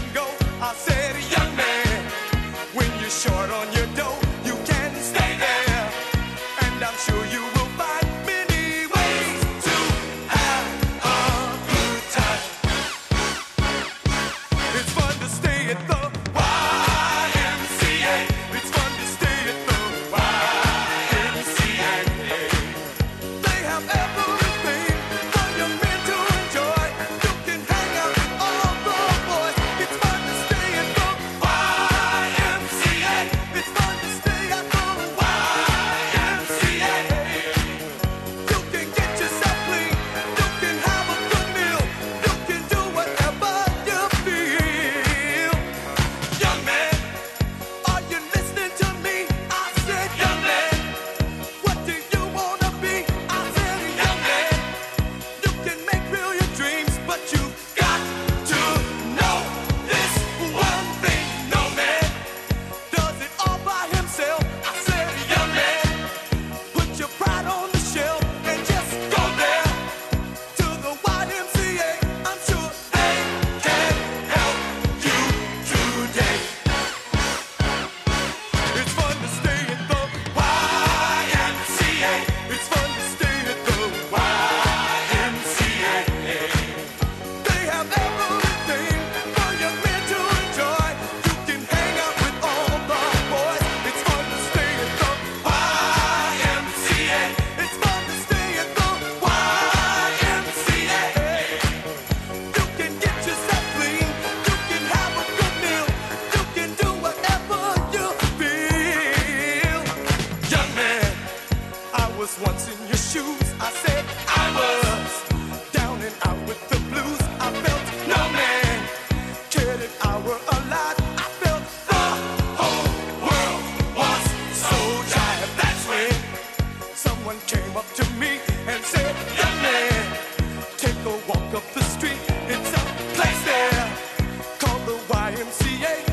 go. I said, young man, when you're short on your dough, you can stay there. And I'm sure you will find many ways to have a good time. It's fun to stay at the YMCA. It's fun to stay at the YMCA. They have everything for young men to enjoy. You can hang out with all the boys. It's fun to stay at the YMCA. It's fun to stay at the YMCA. You can get yourself clean. You can have a good meal. You can do whatever you feel. Young man, are you listening to me? I said, young man, what do you wanna be? I said, young man, you can make real your dreams, but you got to know this one thing. No man does it all by himself. I said, young man, put your pride on the shelf and just go there to the YMCA. I'm sure they can help you today. It's fun to stay at the YMCA. It's fun to stay at the YMCA. They have everything for young men to enjoy. You can hang out with all the boys. It's fun to stay at the YMCA. It's fun to stay at the YMCA. You can get yourself clean. You can have a good meal. You can do whatever you feel. Young man, I was once in your shoes. I said I was down and out with the blues. I felt no man cared if I were alive. I felt the whole world was so tired. That's when someone came up to me and said, young man, take a walk up the street. It's a place there called the YMCA.